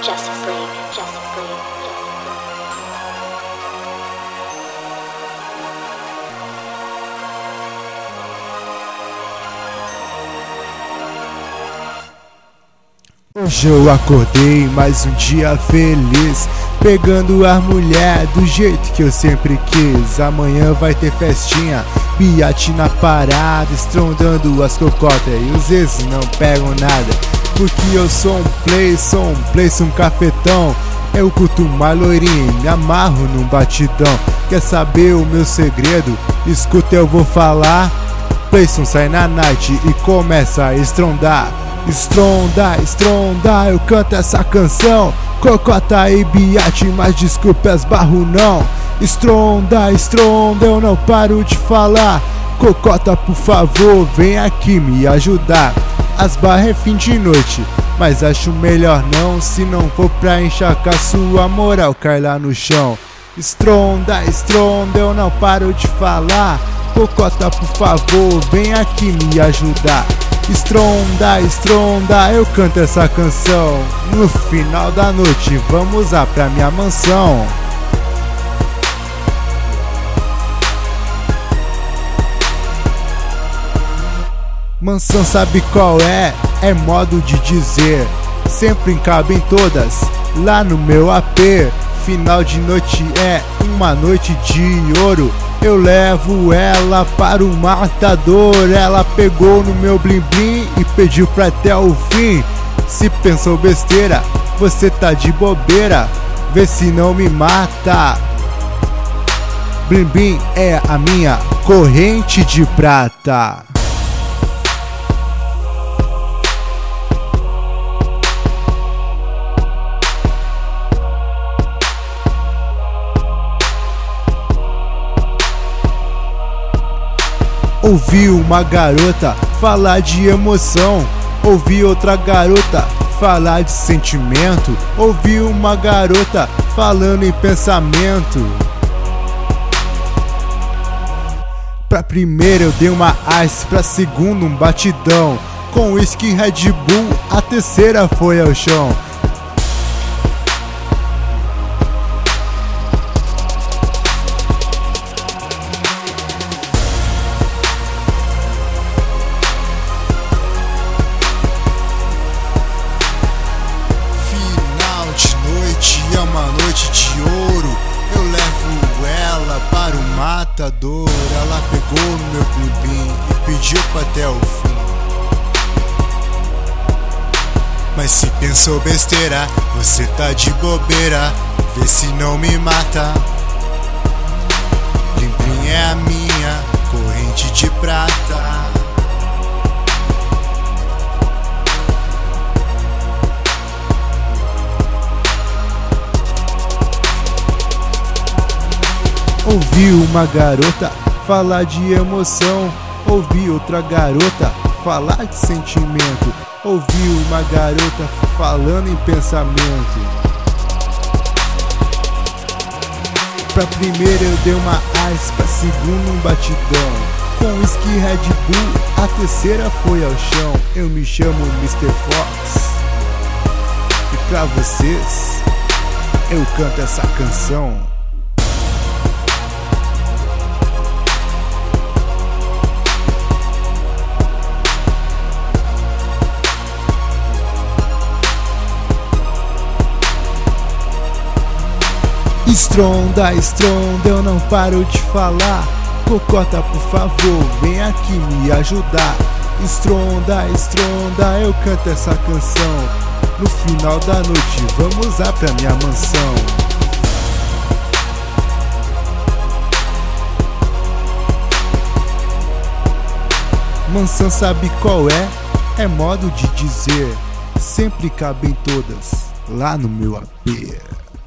Just breathe, just breathe. Hoje eu acordei mais um dia feliz, pegando a mulher do jeito que eu sempre quis. Amanhã vai ter festinha, biate na parada, estrondando as cocotas e os ex não pegam nada. Porque eu sou um play, um cafetão. Eu curto mais loirinho, me amarro num batidão. Quer saber o meu segredo? Escuta, eu vou falar. Playson sai na night e começa a estrondar. Estronda, estronda, eu canto essa canção. Cocota e biate, mas desculpa as barro não. Estronda, estronda, eu não paro de falar. Cocota, por favor, vem aqui me ajudar. As barras é fim de noite, mas acho melhor não. Se não for pra encharcar sua moral, cai lá no chão. Estronda, estronda, eu não paro de falar. Cocota, por favor, vem aqui me ajudar. Estronda, estronda, eu canto essa canção. No final da noite vamos lá pra minha mansão. Mansão sabe qual é? É modo de dizer. Sempre cabem todas lá no meu AP. Final de noite é uma noite de ouro. Eu levo ela para o matador. Ela pegou no meu blim blim e pediu pra até o fim. Se pensou besteira, você tá de bobeira. Vê se não me mata. Blim blim é a minha corrente de prata. Ouvi uma garota falar de emoção. Ouvi outra garota falar de sentimento. Ouvi uma garota falando em pensamento. Pra primeira eu dei uma ice, pra segunda um batidão. Com whisky Red Bull, a terceira foi ao chão. É uma noite de ouro. Eu levo ela para o matador. Ela pegou no meu blim e pediu pra até o fim. Mas se pensou besteira, você tá de bobeira. Vê se não me mata. Blim blim é a minha corrente de prata. Ouvi uma garota falar de emoção. Ouvi outra garota falar de sentimento. Ouvi uma garota falando em pensamento. Pra primeira eu dei uma ice, pra segunda um batidão. Com whisky Red Bull, a terceira foi ao chão. Eu me chamo Mr. Fox e pra vocês eu canto essa canção. Estronda, estronda, eu não paro de falar. Cocota, por favor, vem aqui me ajudar. Estronda, estronda, eu canto essa canção. No final da noite, vamos lá pra minha mansão. Mansão sabe qual é? É modo de dizer. Sempre cabem todas lá no meu AP.